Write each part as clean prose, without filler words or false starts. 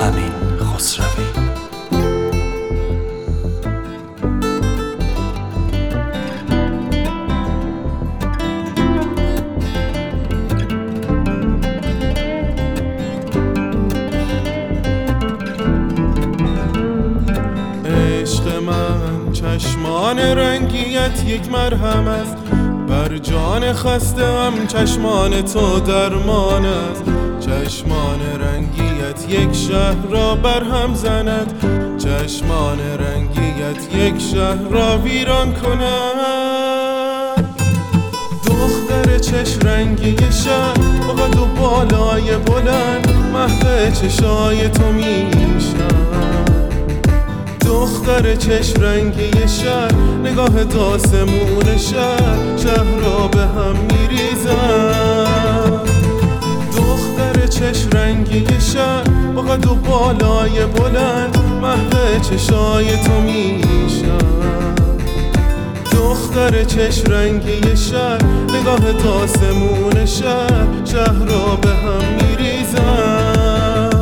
امین خسروی. عشق من چشمان رنگیت یک مرهم است، بر جان خسته‌ام چشمان تو درمان است. چشمان رنگیت یک شهر را برهم زند، چشمان رنگیت یک شهر را ویران کند. دختر چشم رنگی شهر با قد و بالای بلند، محو چشای تو میشم. دختر چشم رنگی شهر، نگاه داسمون شهر را به هم میریزم. دختر چشم رنگی شهر با قد و بالای بلند، محو چشای تو میشم. دختر چشم رنگی شهر، نگاه داسمون شهر را به هم میریزم.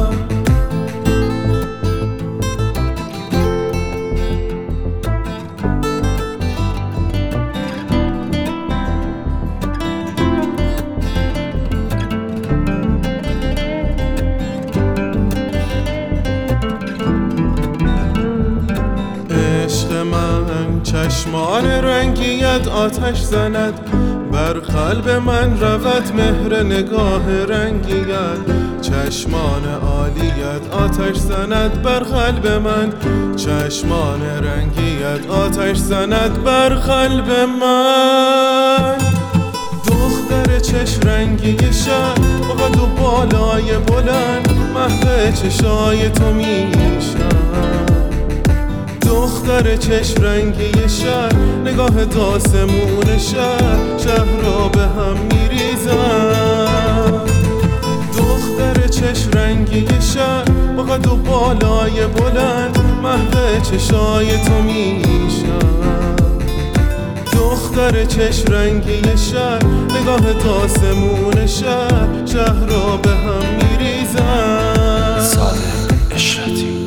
چشمان رنگیت آتش زند، بر قلب من رود مهر نگاه رنگیت. چشمان عالیت آتش زند بر قلب من، چشمان رنگیت آتش زند بر قلب من. دختر چشم رنگی شهر با قد و بالای بلند، محو چشای تو میشم. دختر چشم رنگی شهر، نگاه داسمون شهر را به هم میریزم. دختر چشم رنگی شهر با قد و بالای بلند، محو چشای تو میشم. دختر چشم رنگی شهر، نگاه داسمون شهر را به هم میریزم. صادق اشرتی.